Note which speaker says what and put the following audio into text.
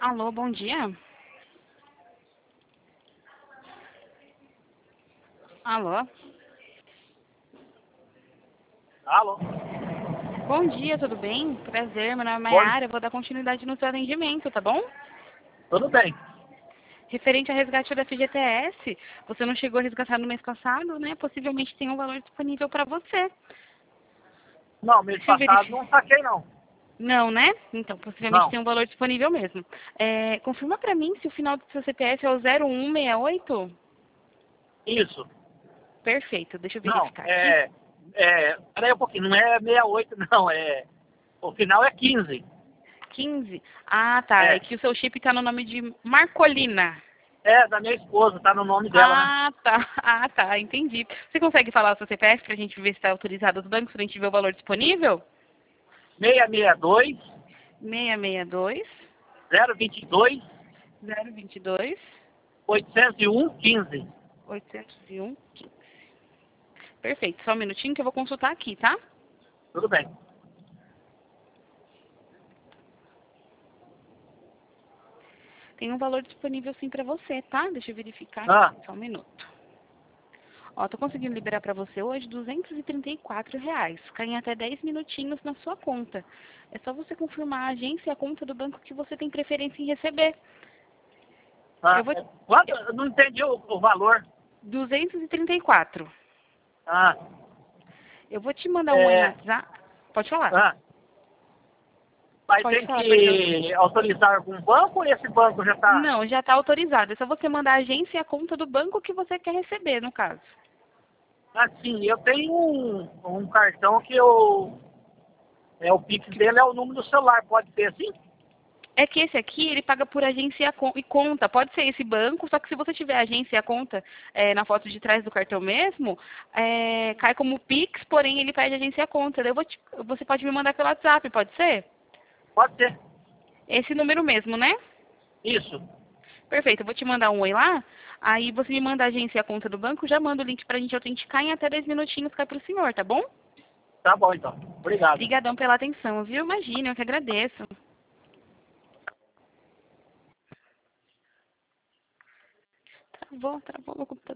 Speaker 1: Alô, bom dia. Alô.
Speaker 2: Alô?
Speaker 1: Bom dia, tudo bem? Prazer, meu nome é
Speaker 2: Bom,
Speaker 1: Mayara, eu vou dar continuidade no seu atendimento, tá bom?
Speaker 2: tudo bem.
Speaker 1: Referente ao resgate da FGTS, você não chegou a resgatar no mês passado, né? Possivelmente tem um valor disponível para você.
Speaker 2: Não, mês
Speaker 1: Deixa eu
Speaker 2: passado
Speaker 1: verificar.
Speaker 2: não saquei, não.
Speaker 1: Não, né? Então, possivelmente
Speaker 2: Não,
Speaker 1: tem um valor disponível mesmo. Confirma para mim se o final do seu CPF é o 0168?
Speaker 2: isso.
Speaker 1: Perfeito, deixa eu
Speaker 2: Não,
Speaker 1: verificar aqui.
Speaker 2: peraí um pouquinho, não é 68, não, o final é 15.
Speaker 1: 15? Ah, tá. É
Speaker 2: É,
Speaker 1: que o seu chip está no nome de Marcolina.
Speaker 2: da minha esposa, tá no nome dela, né?
Speaker 1: Ah, tá. Ah, tá. Entendi. Você consegue falar o seu CPF pra gente ver se está autorizado os bancos, pra gente ver o valor disponível?
Speaker 2: 662,
Speaker 1: 662
Speaker 2: 022,
Speaker 1: 022
Speaker 2: 801, 15.
Speaker 1: 801 15. Perfeito. Só um minutinho que eu vou consultar aqui, tá?
Speaker 2: Tudo bem.
Speaker 1: Tem um valor disponível sim pra você, tá? Deixa eu verificar aqui.
Speaker 2: Ah,
Speaker 1: Só um minuto. Ó, tô conseguindo liberar pra você hoje R$ 234. Cai em até 10 minutinhos na sua conta. É só você confirmar a agência e a conta do banco que você tem preferência em receber. Eu vou...
Speaker 2: quanto? Eu não entendi o valor.
Speaker 1: 234.
Speaker 2: Ah,
Speaker 1: Eu vou te mandar um oi no
Speaker 2: é,
Speaker 1: WhatsApp. Pode falar.
Speaker 2: ah, mas
Speaker 1: Pode
Speaker 2: tem
Speaker 1: falar, perdão.
Speaker 2: que autorizar algum banco ou esse banco já tá?
Speaker 1: Não, já está autorizado. É só você mandar a agência e a conta do banco que você quer receber, no caso.
Speaker 2: Assim, eu tenho um cartão que o Pix dele é o número do celular, pode ser assim?
Speaker 1: É que esse aqui, ele paga por agência e conta. Pode ser esse banco, só que se você tiver a agência e a conta na foto de trás do cartão mesmo, cai como Pix, porém ele pede agência e a conta. Daí você pode me mandar pelo WhatsApp, pode ser?
Speaker 2: Pode ser.
Speaker 1: Esse número mesmo, né?
Speaker 2: Isso.
Speaker 1: Perfeito, eu vou te mandar um oi lá. Aí você me manda a agência e a conta do banco, já manda o link pra gente autenticar em até 10 minutinhos cai pro senhor, tá bom?
Speaker 2: Tá bom, então. Obrigado.
Speaker 1: Obrigadão pela atenção, viu? Imagina, eu que agradeço. Travou meu computador.